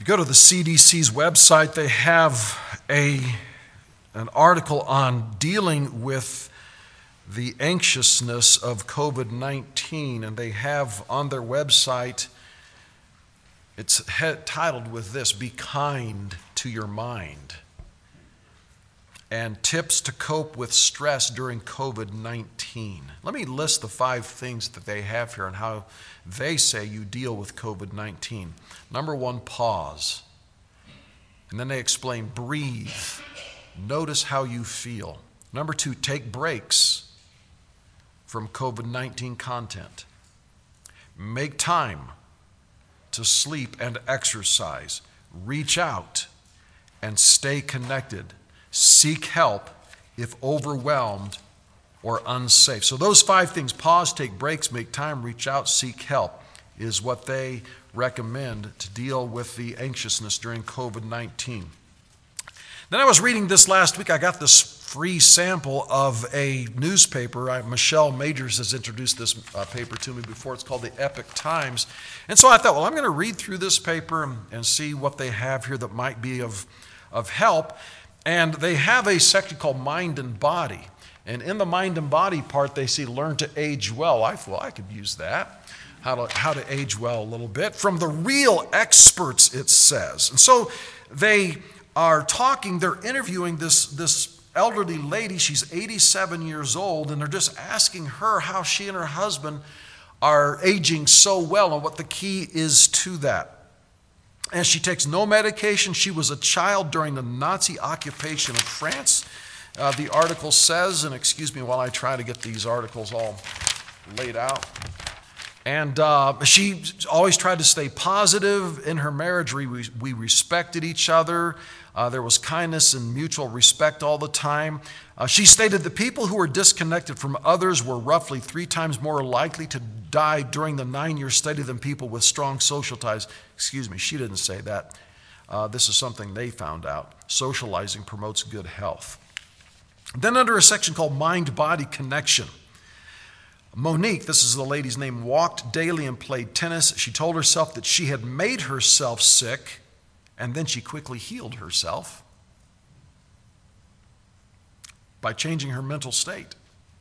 If you go to the CDC's website, they have an article on dealing with the anxiousness of COVID-19, and they have on their website, it's titled with this, "Be kind to your mind," and tips to cope with stress during COVID-19. Let me list the 5 things that they have here and how they say you deal with COVID-19. Number 1, pause. And then they explain, breathe. Notice how you feel. Number 2, take breaks from COVID-19 content. Make time to sleep and exercise. Reach out and stay connected. Seek help if overwhelmed or unsafe. So those 5 things, pause, take breaks, make time, reach out, seek help, is what they recommend to deal with the anxiousness during COVID-19. Then I was reading this last week. I got this free sample of a newspaper. Michelle Majors has introduced this paper to me before. It's called the Epoch Times. And so I thought, well, I'm going to read through this paper and see what they have here that might be of help. And they have a section called Mind and Body. And in the mind and body part, they see learn to age well. I feel I could use that, how to age well a little bit. From the real experts, it says. And so they are talking, they're interviewing this elderly lady. She's 87 years old, and they're just asking her how she and her husband are aging so well and what the key is to that. And she takes no medication. She was a child during the Nazi occupation of France. The article says, and excuse me while I try to get these articles all laid out. And she always tried to stay positive. In her marriage, we respected each other. There was kindness and mutual respect all the time. She stated that people who were disconnected from others were roughly 3 times more likely to die during the 9-year study than people with strong social ties. Excuse me, she didn't say that. This is something they found out. Socializing promotes good health. Then under a section called Mind-Body Connection, Monique, this is the lady's name, walked daily and played tennis. She told herself that she had made herself sick, and then she quickly healed herself by changing her mental state.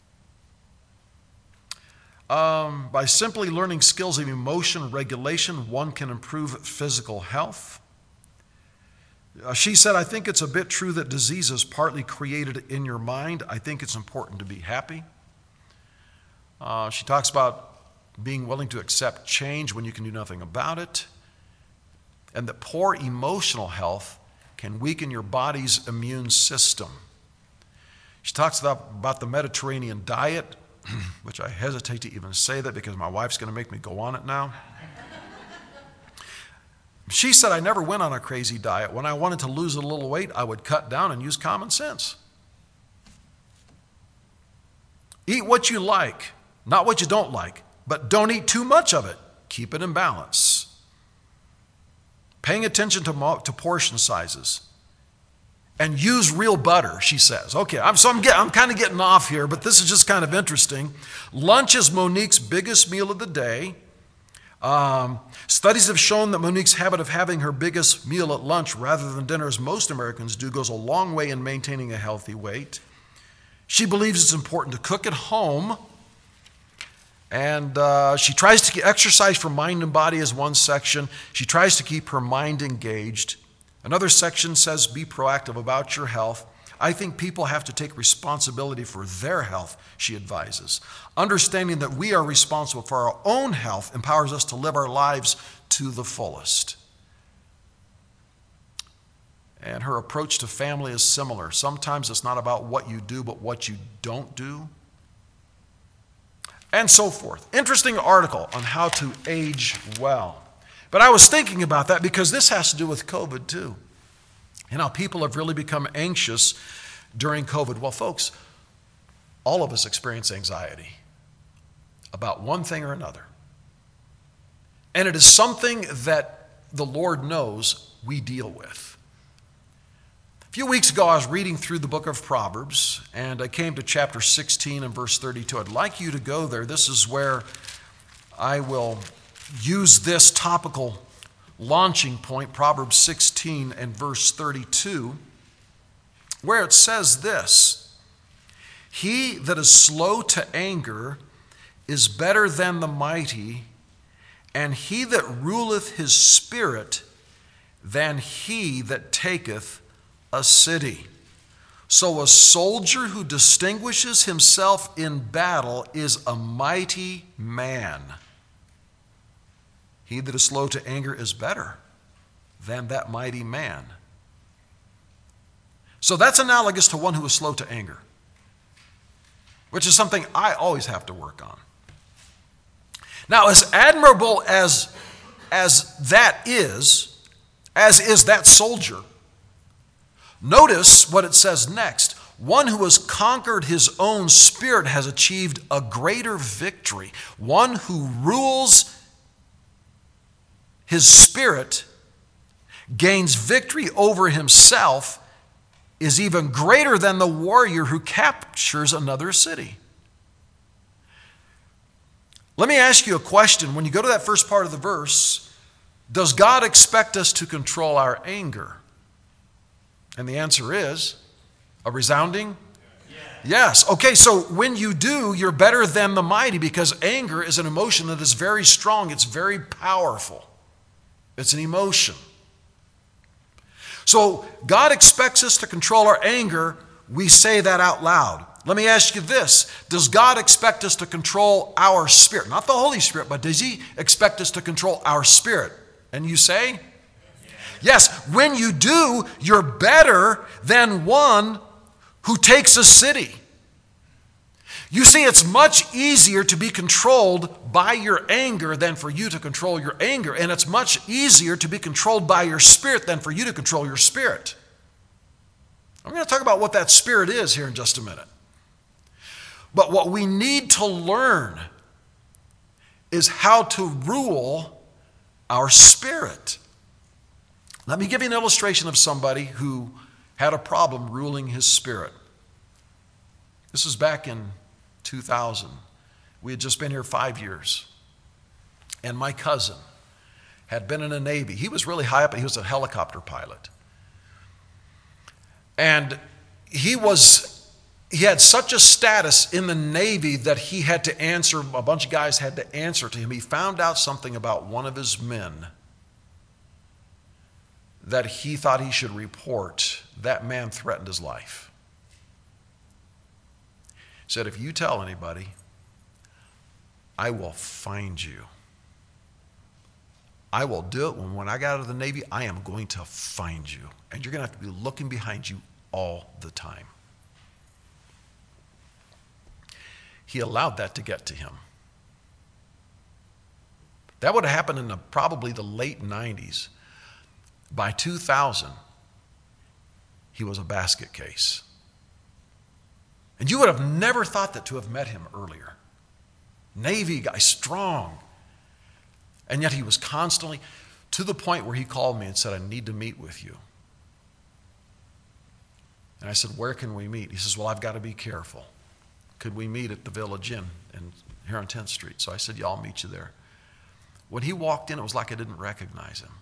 By simply learning skills of emotion regulation, one can improve physical health. She said, I think it's a bit true that disease is partly created in your mind. I think it's important to be happy. She talks about being willing to accept change when you can do nothing about it, and that poor emotional health can weaken your body's immune system. She talks about the Mediterranean diet, which I hesitate to even say that because my wife's going to make me go on it now. She said, I never went on a crazy diet. When I wanted to lose a little weight, I would cut down and use common sense. Eat what you like, not what you don't like, but don't eat too much of it. Keep it in balance. Paying attention to portion sizes. And use real butter, she says. Okay, I'm kind of getting off here, but this is just kind of interesting. Lunch is Monique's biggest meal of the day. Studies have shown that Monique's habit of having her biggest meal at lunch rather than dinner, as most Americans do, goes a long way in maintaining a healthy weight. She believes it's important to cook at home, and she tries to exercise for mind and body as one section. She tries to keep her mind engaged. Another section says be proactive about your health. I think people have to take responsibility for their health, she advises. Understanding that we are responsible for our own health empowers us to live our lives to the fullest. And her approach to family is similar. Sometimes it's not about what you do, but what you don't do. And so forth. Interesting article on how to age well. But I was thinking about that because this has to do with COVID too. And how people have really become anxious during COVID. Well, folks, all of us experience anxiety about one thing or another. And it is something that the Lord knows we deal with. A few weeks ago, I was reading through the book of Proverbs, and I came to chapter 16 and verse 32. I'd like you to go there. This is where I will use this topical launching point, Proverbs 16 and verse 32, where it says this: "He that is slow to anger is better than the mighty, and he that ruleth his spirit than he that taketh a city." So a soldier who distinguishes himself in battle is a mighty man. He that is slow to anger is better than that mighty man. So that's analogous to one who is slow to anger, which is something I always have to work on. Now, as admirable as that is, as is that soldier, notice what it says next. One who has conquered his own spirit has achieved a greater victory. One who rules his spirit, gains victory over himself, is even greater than the warrior who captures another city. Let me ask you a question. When you go to that first part of the verse, does God expect us to control our anger? And the answer is a resounding yes. Okay, so when you do, you're better than the mighty, because anger is an emotion that is very strong. It's very powerful. It's an emotion. So God expects us to control our anger. We say that out loud. Let me ask you this. Does God expect us to control our spirit? Not the Holy Spirit, but does He expect us to control our spirit? And you say, yes. When you do, you're better than one who takes a city. You see, it's much easier to be controlled by your anger than for you to control your anger. And it's much easier to be controlled by your spirit than for you to control your spirit. I'm going to talk about what that spirit is here in just a minute. But what we need to learn is how to rule our spirit. Let me give you an illustration of somebody who had a problem ruling his spirit. This was back in 2000. We had just been here 5 years. And my cousin had been in the Navy. He was really high up. He was a helicopter pilot. And he had such a status in the Navy that he had to answer, a bunch of guys had to answer to him. He found out something about one of his men that he thought he should report. That man threatened his life. He said, if you tell anybody, I will find you. I will do it. When I got out of the Navy, I am going to find you. And you're going to have to be looking behind you all the time. He allowed that to get to him. That would have happened in probably the late 90s. By 2000, he was a basket case. And you would have never thought that to have met him earlier. Navy guy, strong. And yet he was constantly, to the point where he called me and said, I need to meet with you. And I said, where can we meet? He says, well, I've got to be careful. Could we meet at the Village Inn here on 10th Street? So I said, yeah, I'll meet you there. When he walked in, it was like I didn't recognize him.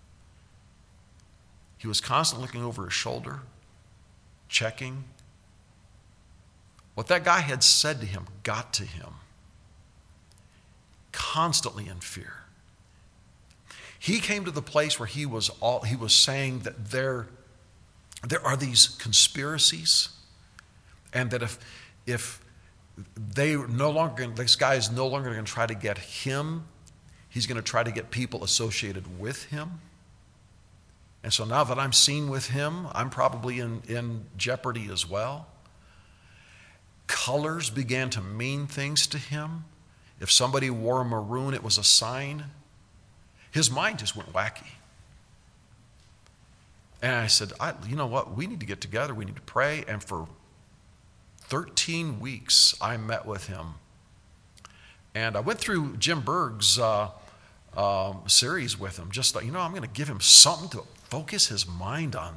He was constantly looking over his shoulder, checking. What that guy had said to him got to him. Constantly in fear. He came to the place where he was saying that there are these conspiracies, and that if this guy is no longer going to try to get him, he's going to try to get people associated with him. And so now that I'm seen with him, I'm probably in jeopardy as well. Colors began to mean things to him. If somebody wore maroon, it was a sign. His mind just went wacky. And I said, you know what? We need to get together. We need to pray. And for 13 weeks, I met with him. And I went through Jim Berg's series with him. Just thought, I'm going to give him something to focus his mind on,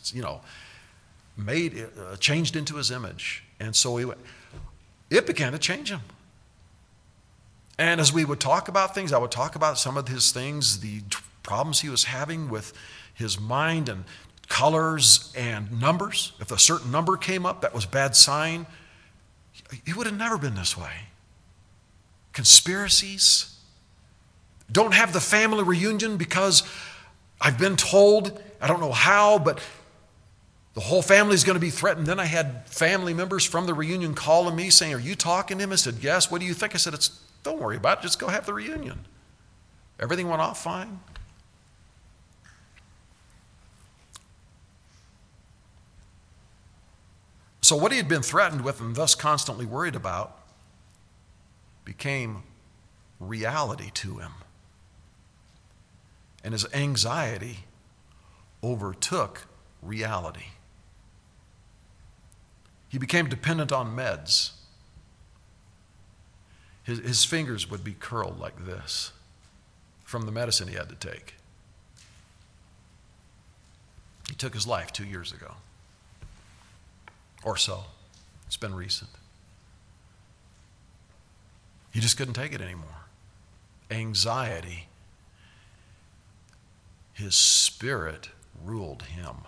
changed into his image. And so it began to change him. And as we would talk about things, I would talk about some of his things, the problems he was having with his mind and colors and numbers. If a certain number came up, that was a bad sign. It would have never been this way. Conspiracies. Don't have the family reunion because I've been told, I don't know how, but the whole family's going to be threatened. Then I had family members from the reunion calling me saying, "Are you talking to him?" I said, "Yes." "What do you think?" I said, "Don't worry about it. Just go have the reunion." Everything went off fine. So what he had been threatened with and thus constantly worried about became reality to him. And his anxiety overtook reality. He became dependent on meds. His fingers would be curled like this from the medicine he had to take. He took his life 2 years ago. Or so. It's been recent. He just couldn't take it anymore. Anxiety. His spirit ruled him.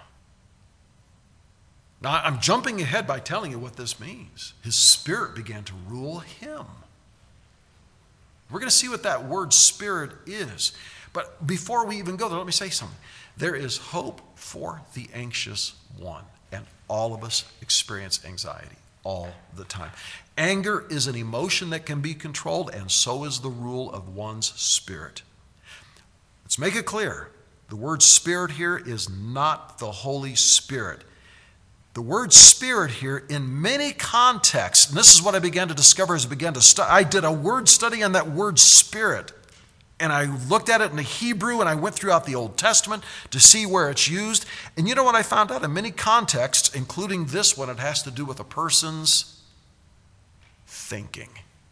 Now, I'm jumping ahead by telling you what this means. His spirit began to rule him. We're going to see what that word spirit is. But before we even go there, let me say something. There is hope for the anxious one. And all of us experience anxiety all the time. Anger is an emotion that can be controlled, and so is the rule of one's spirit. Let's make it clear. The word spirit here is not the Holy Spirit. The word spirit here, in many contexts, and this is what I began to discover as I began to study. I did a word study on that word spirit. And I looked at it in the Hebrew, and I went throughout the Old Testament to see where it's used. And you know what I found out? In many contexts, including this one, it has to do with a person's thinking.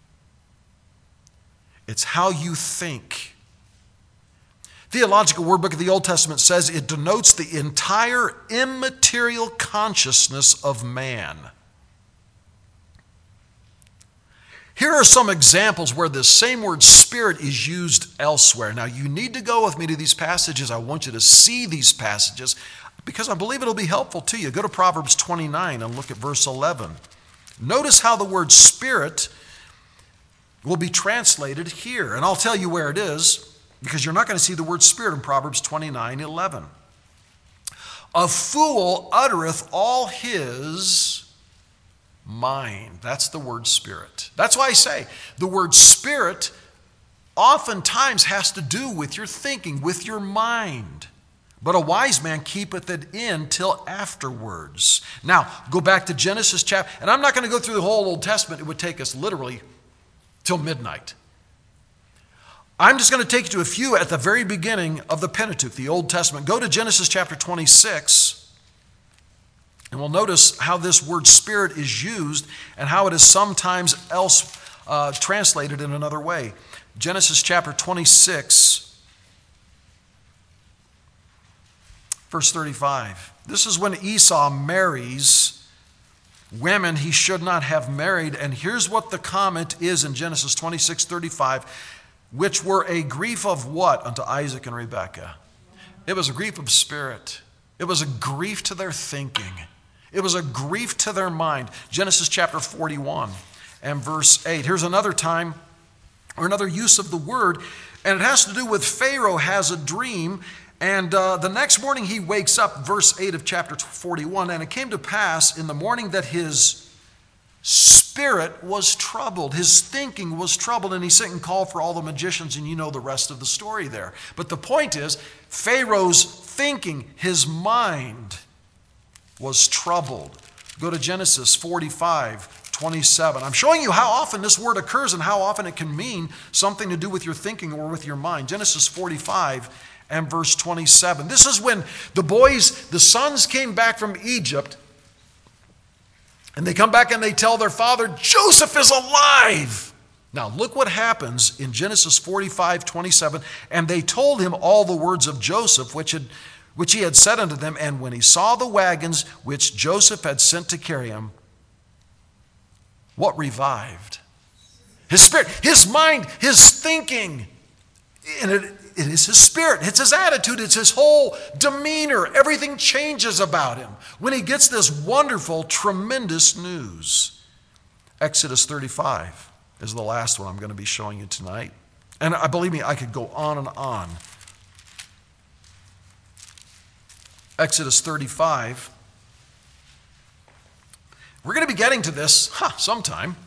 It's how you think. Theological Word Book of the Old Testament says it denotes the entire immaterial consciousness of man. Here are some examples where this same word spirit is used elsewhere. Now, you need to go with me to these passages. I want you to see these passages because I believe it'll be helpful to you. Go to Proverbs 29 and look at verse 11. Notice how the word spirit will be translated here. And I'll tell you where it is because you're not going to see the word spirit in Proverbs 29:11. A fool uttereth all his mind. That's the word spirit. That's why I say the word spirit oftentimes has to do with your thinking, with your mind. But a wise man keepeth it in till afterwards. Now, go back to Genesis chapter, and I'm not going to go through the whole Old Testament. It would take us literally till midnight. I'm just going to take you to a few at the very beginning of the Pentateuch, the Old Testament. Go to Genesis chapter 26. And we'll notice how this word spirit is used and how it is sometimes else translated in another way. Genesis chapter 26, verse 35. This is when Esau marries women he should not have married. And here's what the comment is in Genesis 26:35, which were a grief of what unto Isaac and Rebekah? It was a grief of spirit. It was a grief to their thinking. It was a grief to their mind. Genesis chapter 41 and verse 8. Here's another time, or another use of the word, and it has to do with Pharaoh has a dream, and the next morning he wakes up, verse 8 of chapter 41, and it came to pass in the morning that his spirit was troubled. His thinking was troubled, and he sent and called for all the magicians, and you know the rest of the story there. But the point is, Pharaoh's thinking, his mind was troubled. Go to Genesis 45:27. I'm showing you how often this word occurs and how often it can mean something to do with your thinking or with your mind. Genesis 45 and verse 27. This is when the sons came back from Egypt, and they come back and they tell their father, Joseph is alive. Now look what happens in Genesis 45:27. And they told him all the words of Joseph, which he had said unto them, and when he saw the wagons which Joseph had sent to carry him, what revived? His spirit, his mind, his thinking. And it is his spirit. It's his attitude. It's his whole demeanor. Everything changes about him when he gets this wonderful, tremendous news. Exodus 35 is the last one I'm going to be showing you tonight. And believe me, I could go on and on. Exodus 35. We're going to be getting to this sometime.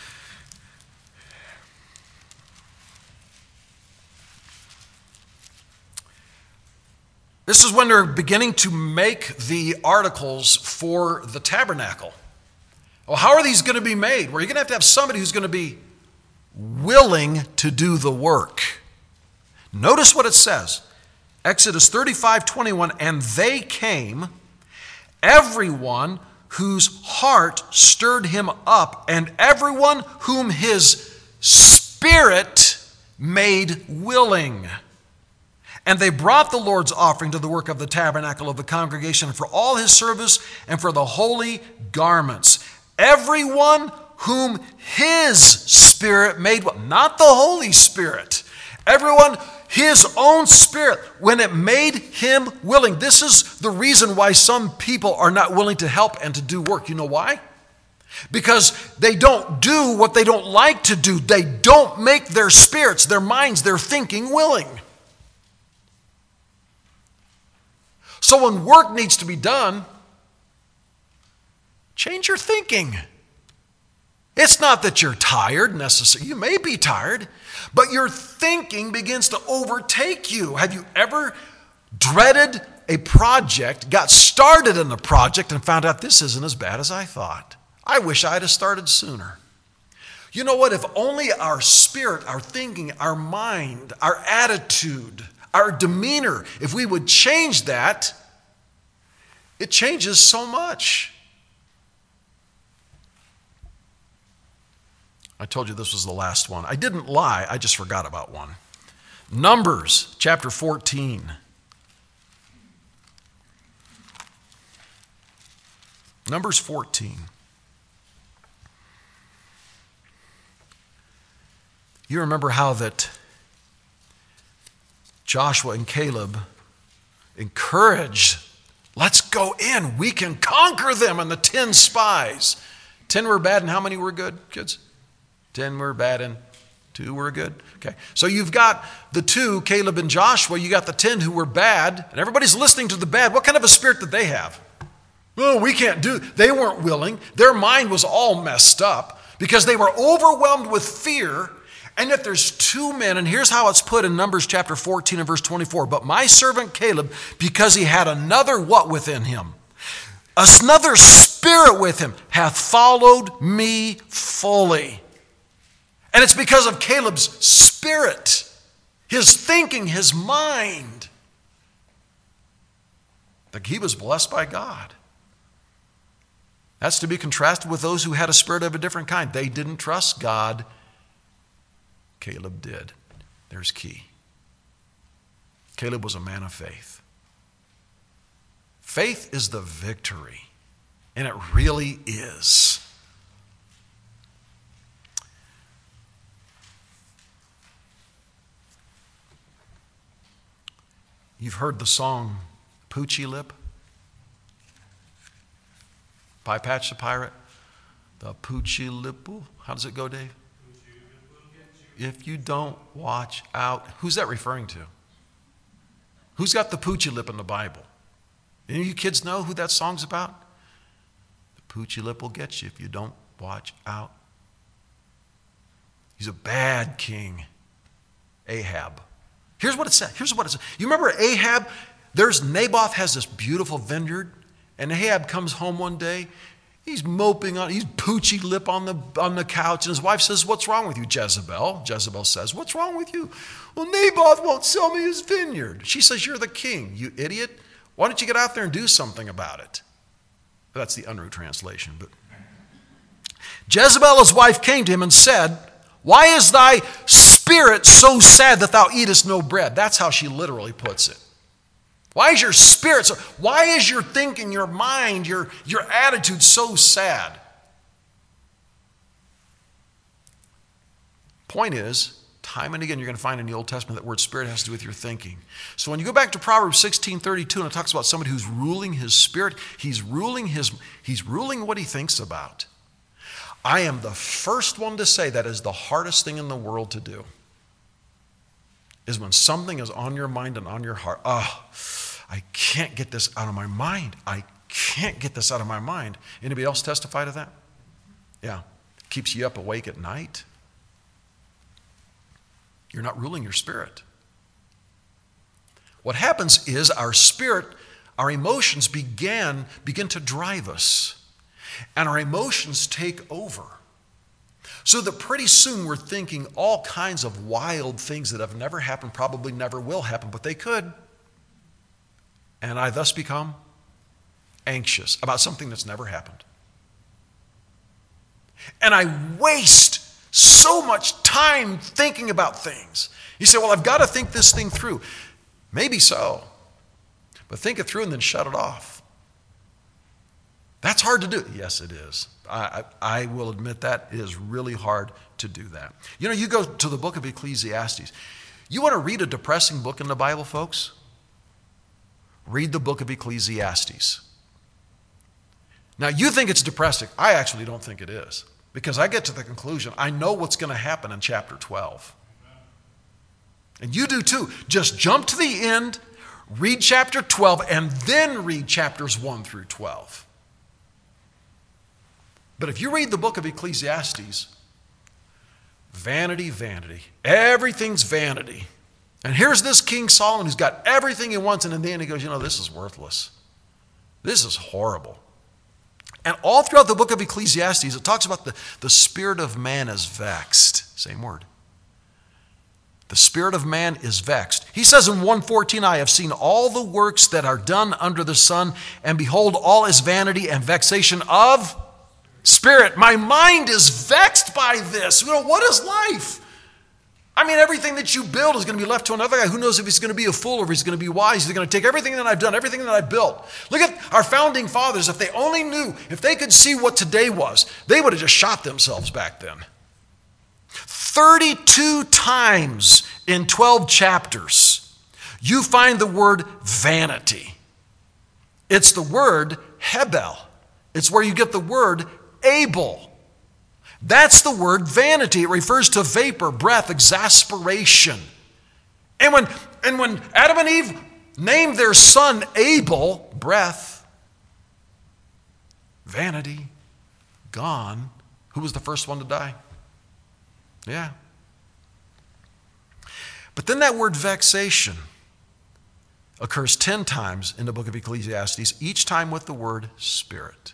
This is when they're beginning to make the articles for the tabernacle. Well, how are these going to be made? Well, you're going to have somebody who's going to be willing to do the work. Notice what it says. Exodus 35:21, and they came, everyone whose heart stirred him up, and everyone whom his spirit made willing. And they brought the Lord's offering to the work of the tabernacle of the congregation for all his service and for the holy garments. Everyone whom his spirit made willing, not the Holy Spirit. Everyone, his own spirit, when it made him willing. This is the reason why some people are not willing to help and to do work. You know why? Because they don't do what they don't like to do. They don't make their spirits, their minds, their thinking willing. So when work needs to be done, change your thinking. It's not that you're tired necessarily. You may be tired, but your thinking begins to overtake you. Have you ever dreaded a project, got started in the project, and found out this isn't as bad as I thought? I wish I had started sooner. You know what? If only our spirit, our thinking, our mind, our attitude, our demeanor, if we would change that, it changes so much. I told you this was the last one. I didn't lie, I just forgot about one. Numbers chapter 14. Numbers 14. You remember how that Joshua and Caleb encouraged, let's go in, we can conquer them, and the 10 spies. 10 were bad and how many were good, kids? 10 were bad and 2 were good. Okay, so you've got the 2, Caleb and Joshua, you got the 10 who were bad, and everybody's listening to the bad. What kind of a spirit did they have? Oh, we can't do, they weren't willing. Their mind was all messed up because they were overwhelmed with fear. And yet there's 2 men, and here's how it's put in Numbers chapter 14 and verse 24. But my servant Caleb, because he had another what within him? Another spirit with him, hath followed me fully. And it's because of Caleb's spirit, his thinking, his mind, that he was blessed by God. That's to be contrasted with those who had a spirit of a different kind. They didn't trust God. Caleb did. There's key. Caleb was a man of faith. Faith is the victory, and it really is. You've heard the song Poochie Lip by Patch the Pirate. The Poochie Lip. How does it go, Dave? If you don't watch out. Who's that referring to? Who's got the Poochie Lip in the Bible? Any of you kids know who that song's about? The Poochie Lip will get you if you don't watch out. He's a bad king, Ahab. Here's what it says. You remember Ahab? Naboth has this beautiful vineyard, and Ahab comes home one day. He's moping on, he's Poochie Lip on the couch, and his wife says, "What's wrong with you, Jezebel?" Jezebel says, "What's wrong with you?" "Well, Naboth won't sell me his vineyard." She says, "You're the king, you idiot. Why don't you get out there and do something about it?" That's the Unruh translation. But Jezebel, his wife, came to him and said, "Why is thy spirit so sad that thou eatest no bread?" That's how she literally puts it. Why is your spirit so, why is your thinking, your mind, your attitude so sad? Point is, Time and again, you're going to find in the Old Testament that word spirit has to do with your thinking. So when you go back to Proverbs 16:32, and it talks about somebody who's ruling his spirit, he's ruling what he thinks about. I am the first one to say that is the hardest thing in the world to do, is when something is on your mind and on your heart. I can't get this out of my mind. I can't get this out of my mind. Anybody else testify to that? Yeah. Keeps you up awake at night. You're not ruling your spirit. What happens is our spirit, our emotions begin to drive us. And our emotions take over. So that pretty soon we're thinking all kinds of wild things that have never happened, probably never will happen, but they could. And I thus become anxious about something that's never happened. And I waste so much time thinking about things. You say, well, I've got to think this thing through. Maybe so. But think it through and then shut it off. That's hard to do. Yes, it is. I will admit that it is really hard to do that. You know, you go to the book of Ecclesiastes. You want to read a depressing book in the Bible, folks? Read the book of Ecclesiastes. Now, you think it's depressing. I actually don't think it is. Because I get to the conclusion, I know what's going to happen in chapter 12. And you do too. Just jump to the end, read chapter 12, and then read chapters 1 through 12. But if you read the book of Ecclesiastes, vanity, vanity. Everything's vanity. And here's this King Solomon who's got everything he wants, and in the end he goes, this is worthless. This is horrible. And all throughout the book of Ecclesiastes, it talks about the spirit of man is vexed. Same word. The spirit of man is vexed. He says in 1:14, I have seen all the works that are done under the sun, and behold, all is vanity and vexation of spirit. My mind is vexed by this. What is life? I mean, everything that you build is going to be left to another guy. Who knows if he's going to be a fool or if he's going to be wise. He's going to take everything that I've done, everything that I built. Look at our founding fathers. If they only knew, if they could see what today was, they would have just shot themselves back then. 32 times in 12 chapters, you find the word vanity. It's the word Hebel. It's where you get the word Abel. That's the word vanity. It refers to vapor, breath, exasperation. And when Adam and Eve named their son Abel, breath, vanity, gone. Who was the first one to die? Yeah. But then that word vexation occurs 10 times in the book of Ecclesiastes, each time with the word spirit.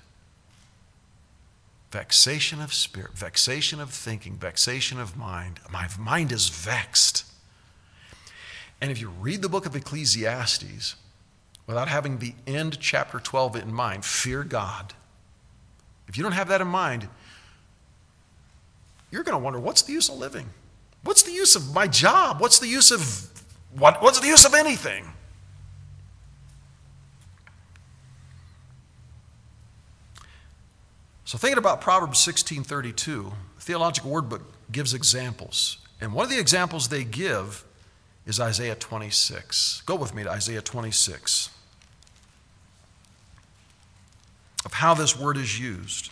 Vexation of spirit, vexation of thinking, vexation of mind. My mind is vexed. And if you read the book of Ecclesiastes without having the end chapter 12 in mind, fear God. If you don't have that in mind, you're going to wonder, what's the use of living? What's the use of my job? What's the use of what's the use of anything? So thinking about Proverbs 16:32, the Theological Word Book gives examples. And one of the examples they give is Isaiah 26. Go with me to Isaiah 26 of how this word is used.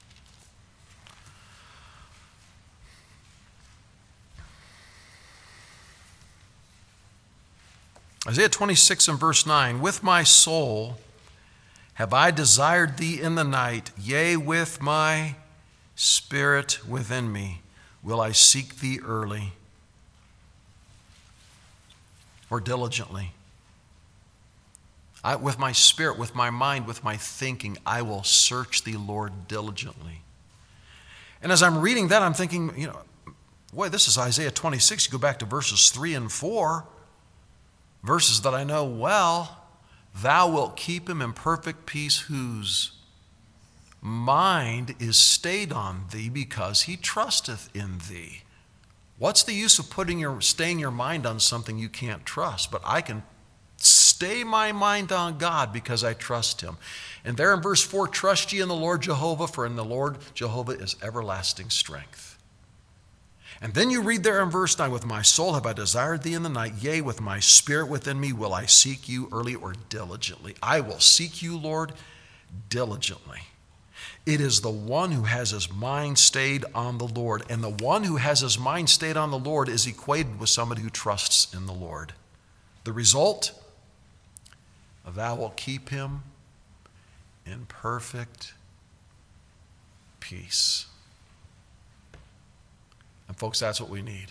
Isaiah 26 and verse 9, with my soul have I desired thee in the night, yea, with my spirit within me will I seek thee early or diligently. With my spirit, with my mind, with my thinking, I will search thee, Lord, diligently. And as I'm reading that, I'm thinking, boy, this is Isaiah 26. You go back to verses 3 and 4, verses that I know well. Thou wilt keep him in perfect peace whose mind is stayed on thee because he trusteth in thee. What's the use of staying your mind on something you can't trust? But I can stay my mind on God because I trust him. And there in verse 4, trust ye in the Lord Jehovah, for in the Lord Jehovah is everlasting strength. And then you read there in verse 9, with my soul have I desired thee in the night, yea, with my spirit within me will I seek you early or diligently. I will seek you, Lord, diligently. It is the one who has his mind stayed on the Lord. And the one who has his mind stayed on the Lord is equated with somebody who trusts in the Lord. The result? Thou wilt keep him in perfect peace. And folks, that's what we need.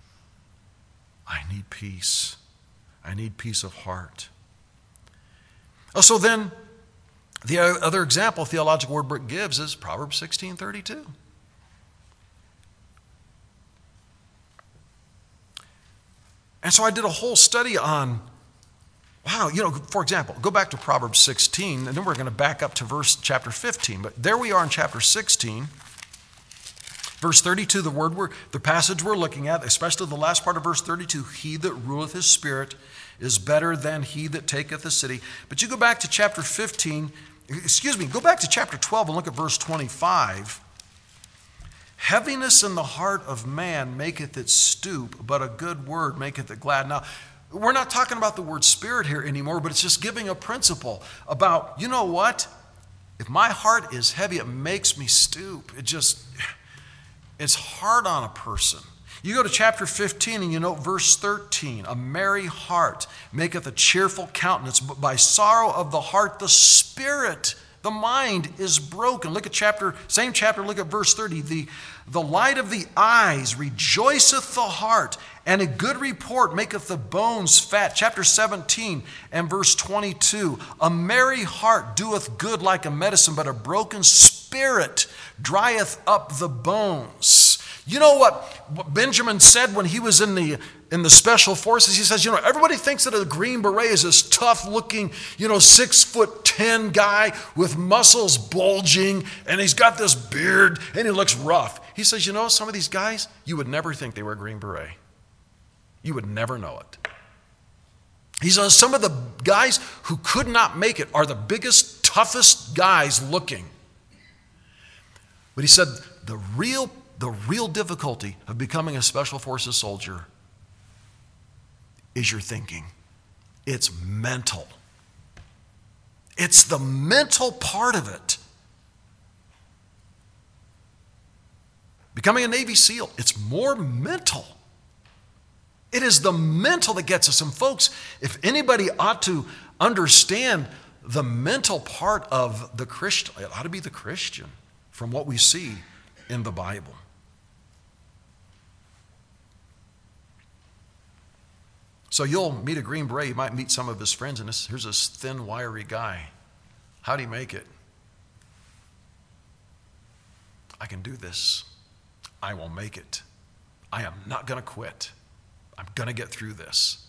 I need peace. I need peace of heart. So then, the other example theological word book gives is Proverbs 16:32. And so I did a whole study on, wow, for example, go back to Proverbs 16, and then we're going to back up to chapter 15. But there we are in chapter 16. Verse 32, the passage we're looking at, especially the last part of verse 32, he that ruleth his spirit is better than he that taketh the city. But you go back to chapter 15, go back to chapter 12 and look at verse 25. Heaviness in the heart of man maketh it stoop, but a good word maketh it glad. Now, we're not talking about the word spirit here anymore, but it's just giving a principle about, you know what? If my heart is heavy, it makes me stoop. It's hard on a person. You go to chapter 15 and you note verse 13. A merry heart maketh a cheerful countenance, but by sorrow of the heart the spirit, the mind is broken. Look at same chapter, look at verse 30. The light of the eyes rejoiceth the heart, and a good report maketh the bones fat. Chapter 17 and verse 22. A merry heart doeth good like a medicine, but a broken spirit drieth up the bones. You know what Benjamin said when he was in the special forces? He says, everybody thinks that a Green Beret is this tough-looking, 6'10" guy with muscles bulging, and he's got this beard, and he looks rough. He says, some of these guys, you would never think they were a Green Beret. You would never know it. He says, some of the guys who could not make it are the biggest, toughest guys looking. But he said, the real difficulty of becoming a special forces soldier is your thinking. It's mental. It's the mental part of it. Becoming a Navy SEAL, it's more mental. It is the mental that gets us. And folks, if anybody ought to understand the mental part of the Christian, it ought to be the Christian from what we see in the Bible. So you'll meet a Green Beret, you might meet some of his friends, and here's this thin, wiry guy. How'd he make it? I can do this. I will make it. I am not going to quit. I'm going to get through this.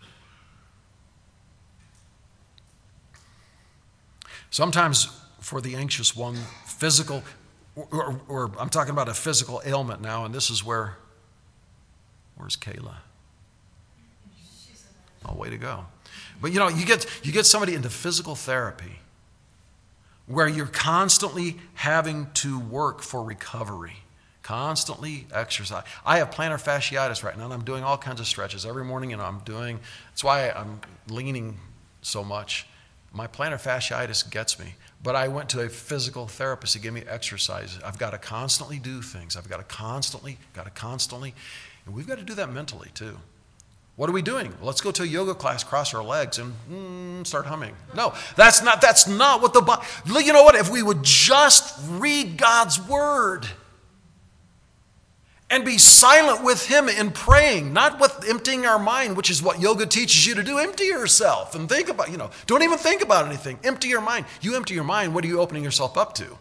Sometimes for the anxious one, physical, or I'm talking about a physical ailment now, and this is where's Kayla? Oh, way to go. But you get somebody into physical therapy where you're constantly having to work for recovery, constantly exercise. I have plantar fasciitis right now, and I'm doing all kinds of stretches every morning, that's why I'm leaning so much. My plantar fasciitis gets me. But I went to a physical therapist to give me exercise. I've got to constantly do things. I've got to constantly, and we've got to do that mentally too. What are we doing? Let's go to a yoga class, cross our legs, and start humming. No, that's not what the Bible. You know what? If we would just read God's word and be silent with Him in praying, not with emptying our mind, which is what yoga teaches you to do. Empty yourself and think about, don't even think about anything. Empty your mind. You empty your mind, what are you opening yourself up to?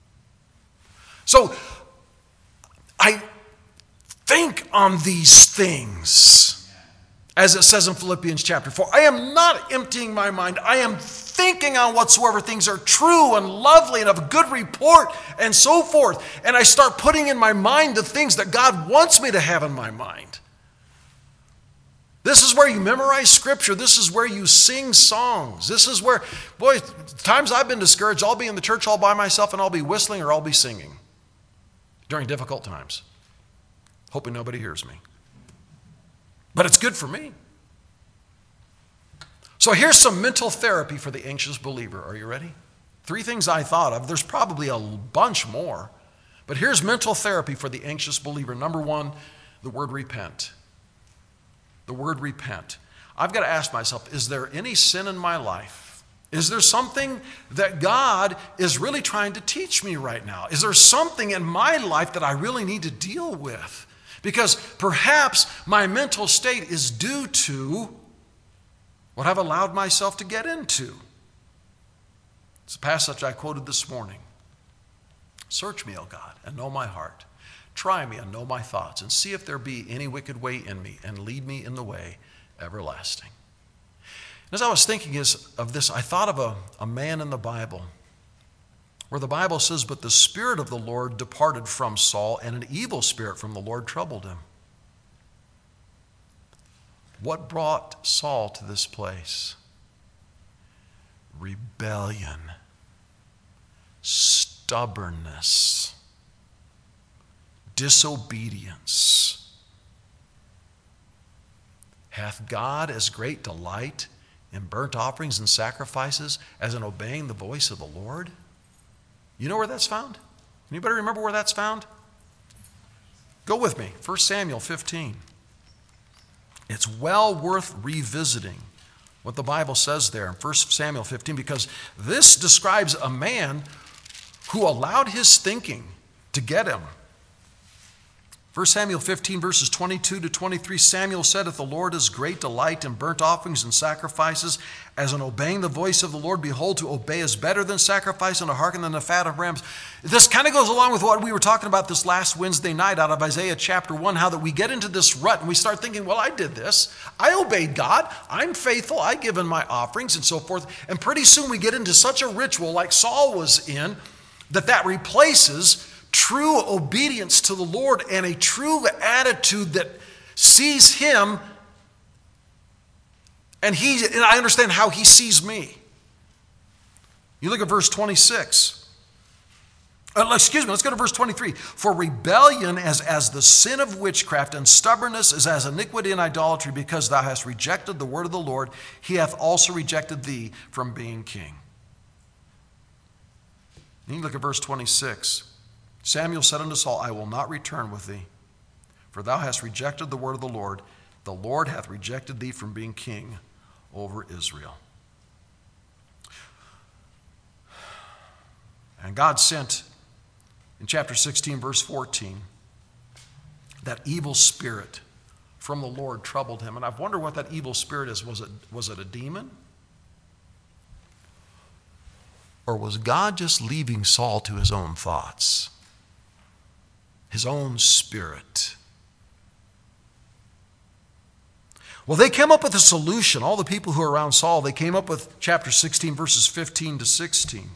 So I think on these things. As it says in Philippians chapter 4, I am not emptying my mind. I am thinking on whatsoever things are true and lovely and of a good report and so forth. And I start putting in my mind the things that God wants me to have in my mind. This is where you memorize scripture. This is where you sing songs. This is where, boy, times I've been discouraged, I'll be in the church all by myself and I'll be whistling or I'll be singing during difficult times. hoping nobody hears me. But it's good for me. So here's some mental therapy for the anxious believer. Are you ready? 3 things I thought of. There's probably a bunch more. But here's mental therapy for the anxious believer. Number 1, the word repent. The word repent. I've got to ask myself, is there any sin in my life? Is there something that God is really trying to teach me right now? Is there something in my life that I really need to deal with? Because perhaps my mental state is due to what I've allowed myself to get into. It's a passage I quoted this morning. Search me, O God, and know my heart. Try me and know my thoughts, and see if there be any wicked way in me, and lead me in the way everlasting. As I was thinking of this, I thought of a man in the Bible where the Bible says, but the Spirit of the Lord departed from Saul, and an evil spirit from the Lord troubled him. What brought Saul to this place? Rebellion, stubbornness, disobedience. Hath God as great delight in burnt offerings and sacrifices as in obeying the voice of the Lord? You know where that's found? Anybody remember where that's found? Go with me, 1 Samuel 15. It's well worth revisiting what the Bible says there in 1 Samuel 15, because this describes a man who allowed his thinking to get him. 1 Samuel 15, verses 22 to 23, Samuel said, if the Lord is great delight in burnt offerings and sacrifices, as in obeying the voice of the Lord, behold, to obey is better than sacrifice, and to hearken than the fat of rams. This kind of goes along with what we were talking about this last Wednesday night out of Isaiah chapter 1, how that we get into this rut and we start thinking, well, I did this. I obeyed God. I'm faithful. I give in my offerings and so forth. And pretty soon we get into such a ritual like Saul was in, that replaces true obedience to the Lord and a true attitude that sees him and I understand how he sees me. You look at verse 26. Let's go to verse 23. For rebellion is as the sin of witchcraft, and stubbornness is as iniquity and idolatry, because thou hast rejected the word of the Lord. He hath also rejected thee from being king. And you look at verse 26. Samuel said unto Saul, I will not return with thee, for thou hast rejected the word of the Lord. The Lord hath rejected thee from being king over Israel. And God sent, in chapter 16, verse 14, that evil spirit from the Lord troubled him. And I've wondered what that evil spirit is. Was it a demon? Or was God just leaving Saul to his own thoughts? His own spirit. Well, they came up with a solution. All the people who are around Saul, they came up with chapter 16, verses 15 to 16.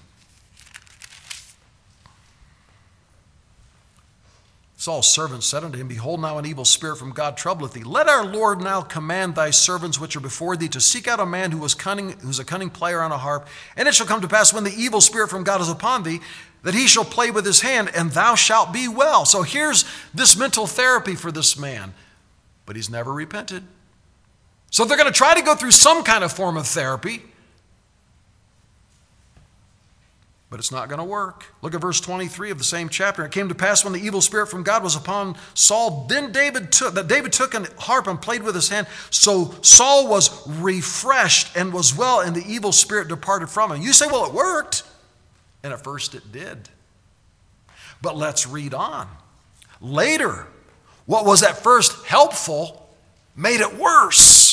Saul's servants said unto him, behold, now an evil spirit from God troubleth thee. Let our Lord now command thy servants which are before thee to seek out a man who's a cunning player on a harp. And it shall come to pass when the evil spirit from God is upon thee, that he shall play with his hand, and thou shalt be well. So here's this mental therapy for this man. But he's never repented. So they're going to try to go through some kind of form of therapy. But it's not going to work. Look at verse 23 of the same chapter. It came to pass when the evil spirit from God was upon Saul, then David took an harp and played with his hand. So Saul was refreshed and was well, and the evil spirit departed from him. You say, well, it worked. And at first it did. But let's read on. Later, what was at first helpful made it worse.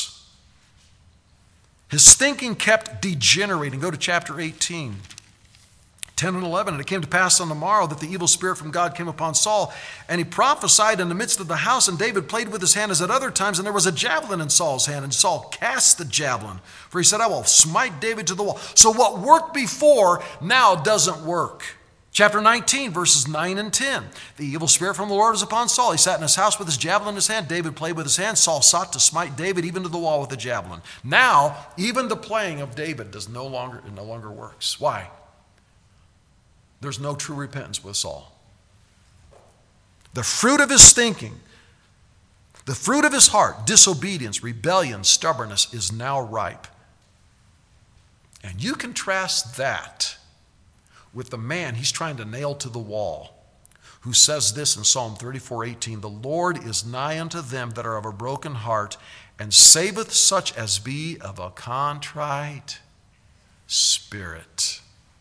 His thinking kept degenerating. Go to chapter 18. 10 and 11, and it came to pass on the morrow that the evil spirit from God came upon Saul, and he prophesied in the midst of the house, and David played with his hand as at other times, and there was a javelin in Saul's hand, and Saul cast the javelin, for he said, I will smite David to the wall. So what worked before now doesn't work. Chapter 19, verses 9 and 10. The evil spirit from the Lord was upon Saul. He sat in his house with his javelin in his hand. David played with his hand. Saul sought to smite David even to the wall with the javelin. Now, even the playing of David no longer works. Why? There's no true repentance with Saul. The fruit of his thinking The fruit of his heart, disobedience, rebellion, stubbornness, is now ripe. And you contrast that with the man he's trying to nail to the wall, who says this in Psalm 34:18, "The Lord is nigh unto them that are of a broken heart, and saveth such as be of a contrite spirit."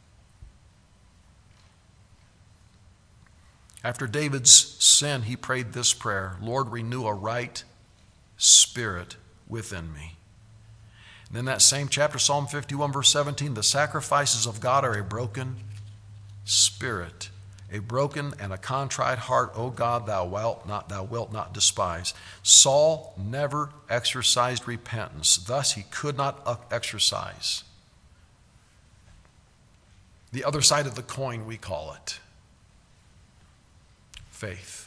After David's sin, he prayed this prayer, "Lord, renew a right spirit within me." And in that same chapter, Psalm 51, verse 17, "The sacrifices of God are a broken spirit, a broken and a contrite heart, O God, thou wilt not despise." Saul never exercised repentance. Thus, he could not exercise the other side of the coin, we call it faith.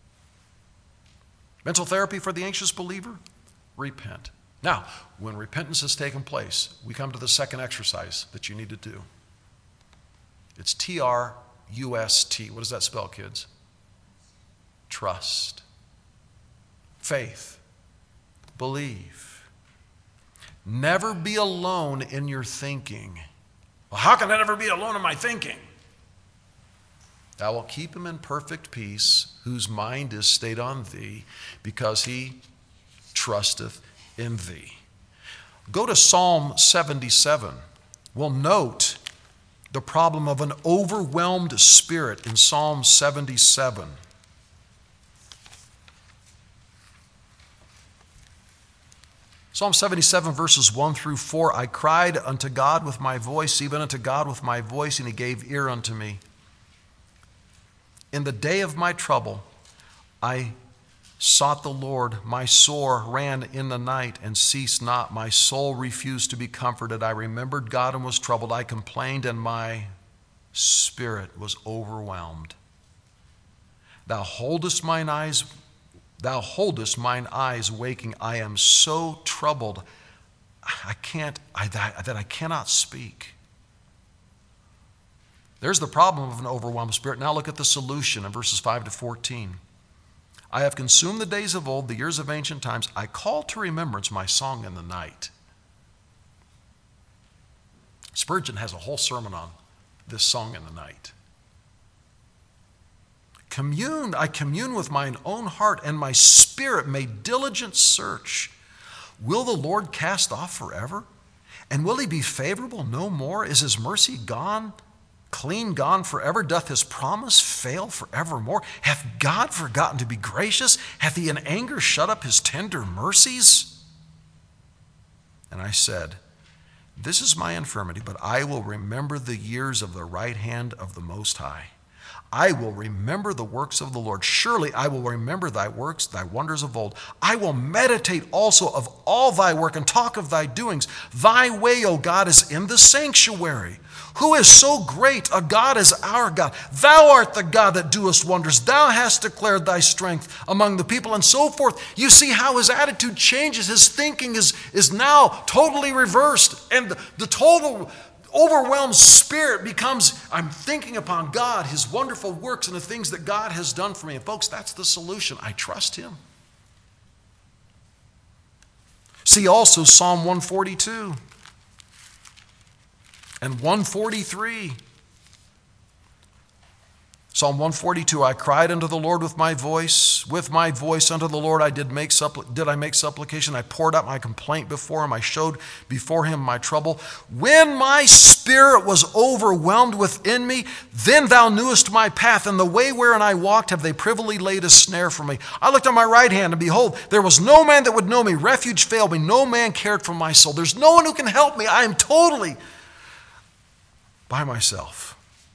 Mental therapy for the anxious believer? Repent. Now, when repentance has taken place, we come to the second exercise that you need to do. It's TRUST. What does that spell, kids? Trust. Faith. Believe. Never be alone in your thinking. Well, how can I never be alone in my thinking? Thou wilt keep him in perfect peace, whose mind is stayed on thee, because he trusteth in thee. Go to Psalm 77. We'll note the problem of an overwhelmed spirit in Psalm 77. Psalm 77, verses 1 through 4, "I cried unto God with my voice, even unto God with my voice, and he gave ear unto me. In the day of my trouble, I sought the Lord. My sore ran in the night and ceased not. My soul refused to be comforted. I remembered God and was troubled. I complained, and my spirit was overwhelmed. Thou holdest mine eyes waking. I am so troubled that I cannot speak." There's the problem of an overwhelmed spirit. Now look at the solution in verses 5 to 14. "I have consumed the days of old, the years of ancient times. I call to remembrance my song in the night." Spurgeon has a whole sermon on this song in the night. I commune with mine own heart, and my spirit made diligent search. Will the Lord cast off forever? And will he be favorable no more? Is his mercy gone? Clean gone forever? Doth his promise fail forevermore? Hath God forgotten to be gracious? Hath he in anger shut up his tender mercies? And I said, This is my infirmity, but I will remember the years of the right hand of the Most High. I will remember the works of the Lord. Surely I will remember thy works, thy wonders of old. I will meditate also of all thy work and talk of thy doings. Thy way, O God, is in the sanctuary. Who is so great a God as our God? Thou art the God that doest wonders. Thou hast declared thy strength among the people, and so forth. You see how his attitude changes. His thinking is now totally reversed. And the total overwhelmed spirit becomes, I'm thinking upon God, his wonderful works, and the things that God has done for me. And folks, that's the solution. I trust him. See also Psalm 142 and 143. Psalm 142, I cried unto the Lord with my voice unto the Lord did I make supplication. I poured out my complaint before him. I showed before him my trouble. When my spirit was overwhelmed within me, then thou knewest my path, and the way wherein I walked have they privily laid a snare for me. I looked on my right hand, and behold, there was no man that would know me. Refuge failed me. No man cared for my soul. There's no one who can help me. I am totally by myself.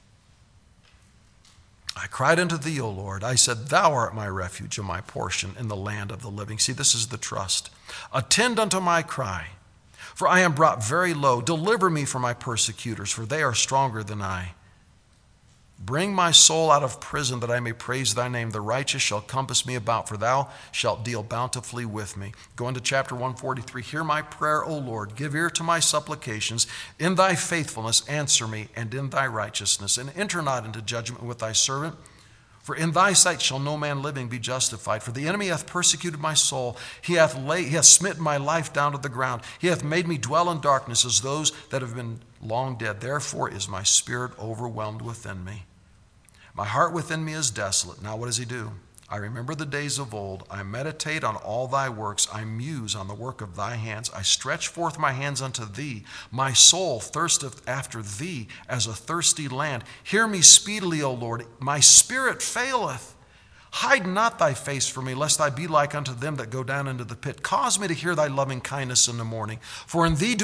I cried unto thee, O Lord. I said, thou art my refuge and my portion in the land of the living. See, this is the trust. Attend unto my cry, for I am brought very low. Deliver me from my persecutors, for they are stronger than I. Bring my soul out of prison, that I may praise thy name. The righteous shall compass me about, for thou shalt deal bountifully with me. Go into chapter 143. Hear my prayer, O Lord. Give ear to my supplications. In thy faithfulness answer me, and in thy righteousness. And enter not into judgment with thy servant, For in thy sight shall no man living be justified. For the enemy hath persecuted my soul. He hath smitten my life down to the ground. He hath made me dwell in darkness as those that have been long dead. Therefore is my spirit overwhelmed within me. My heart within me is desolate. Now what does he do? I remember the days of old. I meditate on all thy works. I muse on the work of thy hands. I stretch forth my hands unto thee. My soul thirsteth after thee as a thirsty land. Hear me speedily, O Lord. My spirit faileth. Hide not thy face from me, lest I be like unto them that go down into the pit. Cause me to hear thy loving kindness in the morning. For in thee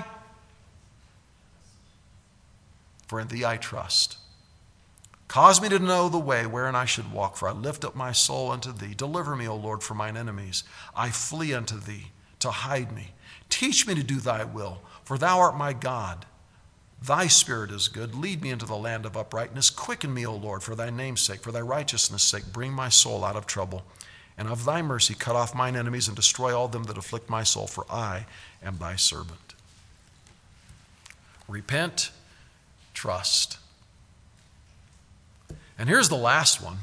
I trust. Cause me to know the way wherein I should walk, for I lift up my soul unto thee. Deliver me, O Lord, from mine enemies. I flee unto thee to hide me. Teach me to do thy will, for thou art my God. Thy spirit is good. Lead me into the land of uprightness. Quicken me, O Lord, for thy name's sake, for thy righteousness' sake. Bring my soul out of trouble. And of thy mercy cut off mine enemies and destroy all them that afflict my soul, for I am thy servant. Repent, trust. And here's the last one.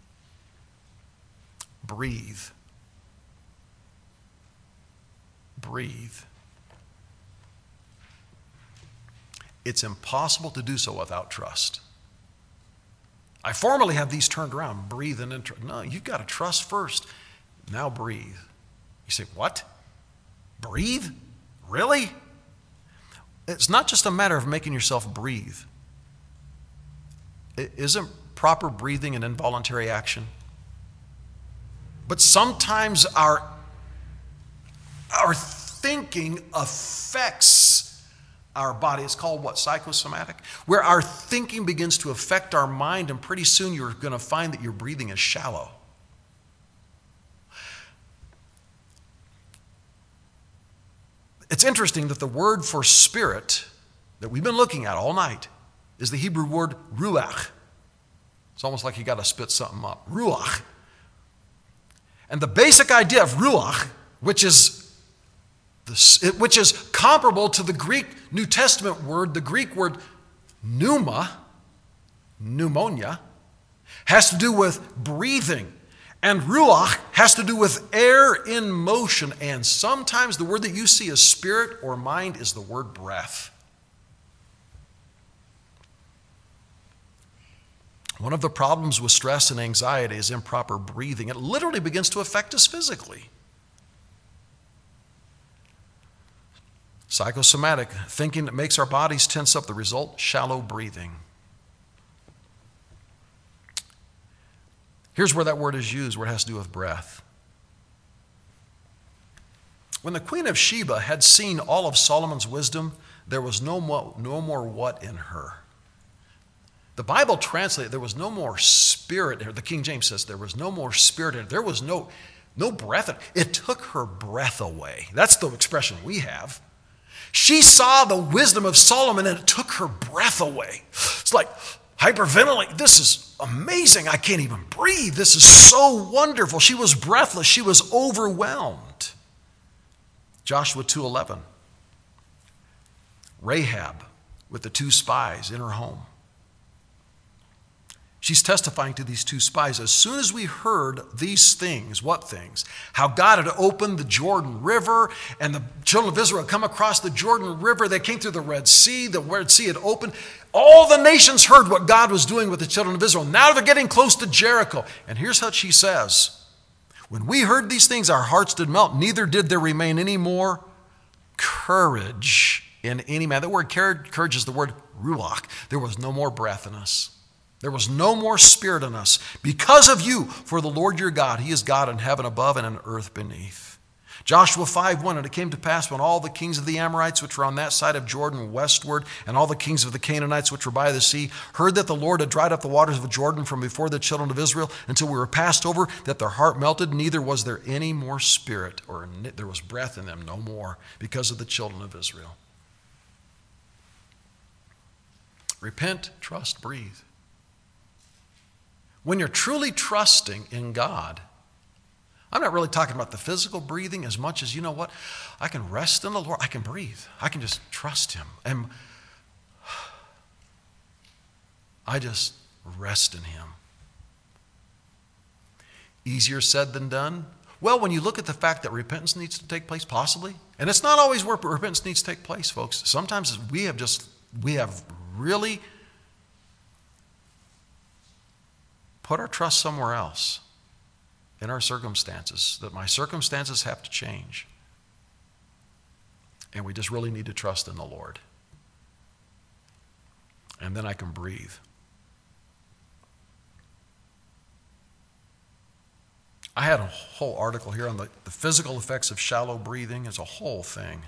Breathe. Breathe. It's impossible to do so without trust. I formerly have these turned around. Breathe and trust. No, you've got to trust first. Now breathe. You say, what? Breathe? Really? It's not just a matter of making yourself breathe. Isn't proper breathing an involuntary action? But sometimes our thinking affects our body. It's called what? Psychosomatic? Where our thinking begins to affect our mind, and pretty soon you're going to find that your breathing is shallow. It's interesting that the word for spirit that we've been looking at all night is the Hebrew word ruach. It's almost like you got to spit something up. Ruach. And the basic idea of ruach, which is comparable to the Greek New Testament word, the Greek word pneuma, pneumonia, has to do with breathing. And ruach has to do with air in motion. And sometimes the word that you see as spirit or mind is the word breath. One of the problems with stress and anxiety is improper breathing. It literally begins to affect us physically. Psychosomatic, thinking that makes our bodies tense up. The result, shallow breathing. Here's where that word is used, where it has to do with breath. When the Queen of Sheba had seen all of Solomon's wisdom, there was no more what in her. The Bible translates, there was no more spirit in her. The King James says there was no more spirit in her. There was no breath in her. It took her breath away. That's the expression we have. She saw the wisdom of Solomon and it took her breath away. It's like hyperventilate. This is amazing. I can't even breathe. This is so wonderful. She was breathless. She was overwhelmed. Joshua 2:11. Rahab with the 2 spies in her home. She's testifying to these 2 spies. As soon as we heard these things, what things? How God had opened the Jordan River and the children of Israel had come across the Jordan River. They came through the Red Sea. The Red Sea had opened. All the nations heard what God was doing with the children of Israel. Now they're getting close to Jericho. And here's what she says. When we heard these things, our hearts did melt. Neither did there remain any more courage in any man. That word courage is the word ruach. There was no more breath in us. There was no more spirit in us because of you, for the Lord your God, he is God in heaven above and in earth beneath. Joshua 5:1, and it came to pass when all the kings of the Amorites, which were on that side of Jordan westward, and all the kings of the Canaanites, which were by the sea, heard that the Lord had dried up the waters of Jordan from before the children of Israel until we were passed over, that their heart melted, neither was there any more spirit, or there was breath in them no more, because of the children of Israel. Repent, trust, breathe. When you're truly trusting in God, I'm not really talking about the physical breathing as much as, you know what? I can rest in the Lord. I can breathe. I can just trust him. And I just rest in him. Easier said than done? Well, when you look at the fact that repentance needs to take place, possibly, and it's not always where repentance needs to take place, folks. Sometimes we have really put our trust somewhere else in our circumstances, that my circumstances have to change. And we just really need to trust in the Lord. And then I can breathe. I had a whole article here on the physical effects of shallow breathing. It's a whole thing.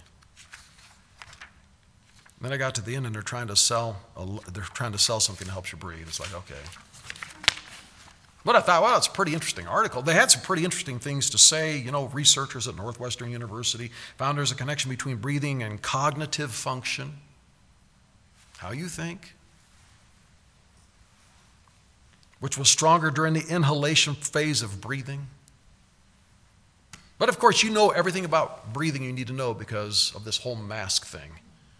Then I got to the end and they're trying to sell something that helps you breathe. It's like, okay. But I thought, well, it's a pretty interesting article. They had some pretty interesting things to say. Researchers at Northwestern University found there's a connection between breathing and cognitive function. How you think. Which was stronger during the inhalation phase of breathing. But of course, you know everything about breathing you need to know because of this whole mask thing.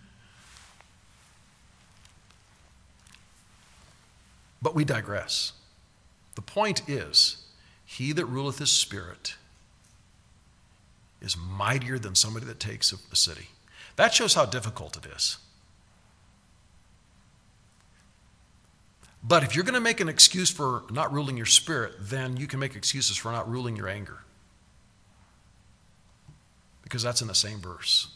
But we digress. The point is, he that ruleth his spirit is mightier than somebody that takes a city. That shows how difficult it is. But if you're going to make an excuse for not ruling your spirit, then you can make excuses for not ruling your anger. Because that's in the same verse.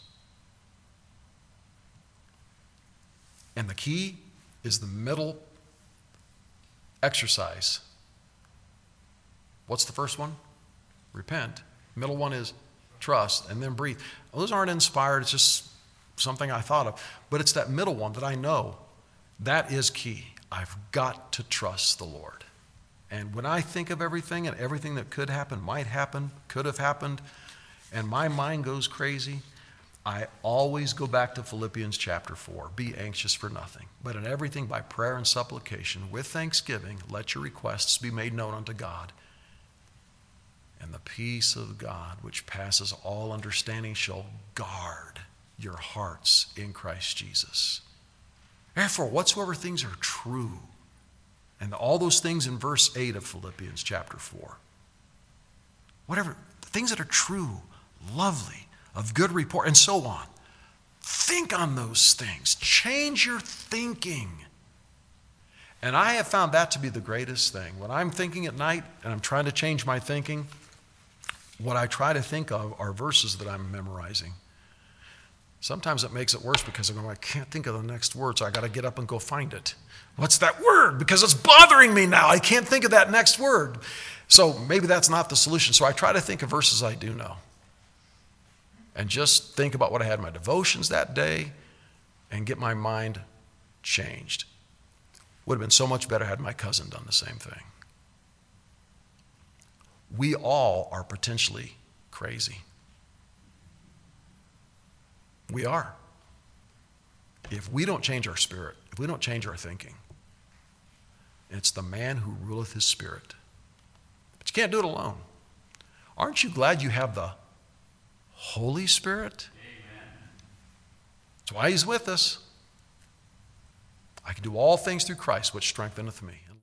And the key is the middle exercise. What's the first one? Repent. Middle one is trust, and then breathe. Well, those aren't inspired. It's just something I thought of. But it's that middle one that I know. That is key. I've got to trust the Lord. And when I think of everything and everything that could happen, might happen, could have happened, and my mind goes crazy, I always go back to Philippians chapter 4. Be anxious for nothing, but in everything by prayer and supplication, with thanksgiving, let your requests be made known unto God. And the peace of God, which passes all understanding, shall guard your hearts in Christ Jesus. Therefore, whatsoever things are true, and all those things in verse 8 of Philippians chapter 4, whatever, things that are true, lovely, of good report, and so on. Think on those things. Change your thinking. And I have found that to be the greatest thing. When I'm thinking at night and I'm trying to change my thinking, what I try to think of are verses that I'm memorizing. Sometimes it makes it worse because I'm going, I can't think of the next word, so I got to get up and go find it. What's that word? Because it's bothering me now. I can't think of that next word. So maybe that's not the solution. So I try to think of verses I do know. And just think about what I had in my devotions that day and get my mind changed. Would have been so much better had my cousin done the same thing. We all are potentially crazy. We are. If we don't change our spirit, if we don't change our thinking, it's the man who ruleth his spirit. But you can't do it alone. Aren't you glad you have the Holy Spirit? Amen. That's why he's with us. I can do all things through Christ, which strengtheneth me.